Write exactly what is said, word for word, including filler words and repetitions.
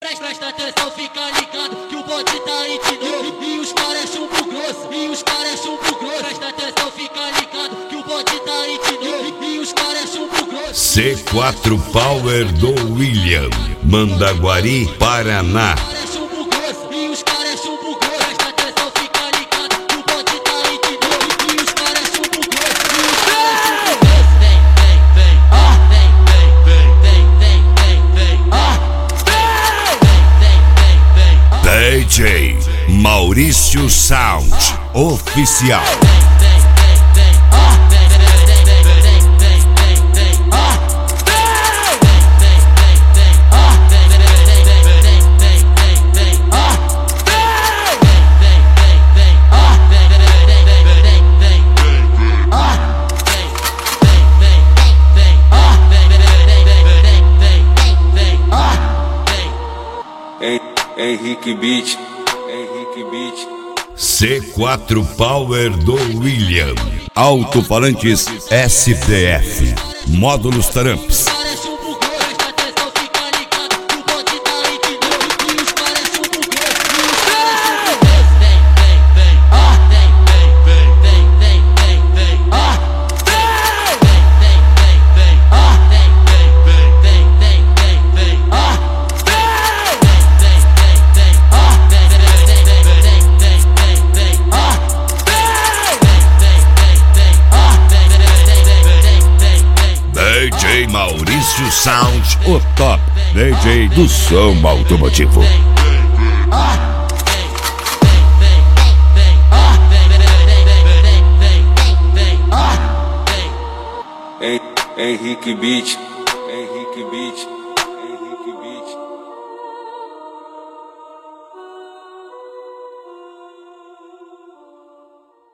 Presta atenção, fica ligado que o bonde tá aí de novo. E os caras é chumbo grosso, e os caras é chumbo grosso. Presta atenção, fica ligado que o bonde tá aí de novo. E os caras é chumbo grosso. C quatro Power do William, Mandaguari, Paraná. D J Maurício Sound Oficial. Henrique Beat, Henrique Beat. C quatro Power do William, Alto-falantes S P F, módulos Taramps. D J Maurício Sound, o top D J do som automotivo. Henrique Beat, Henrique Beat.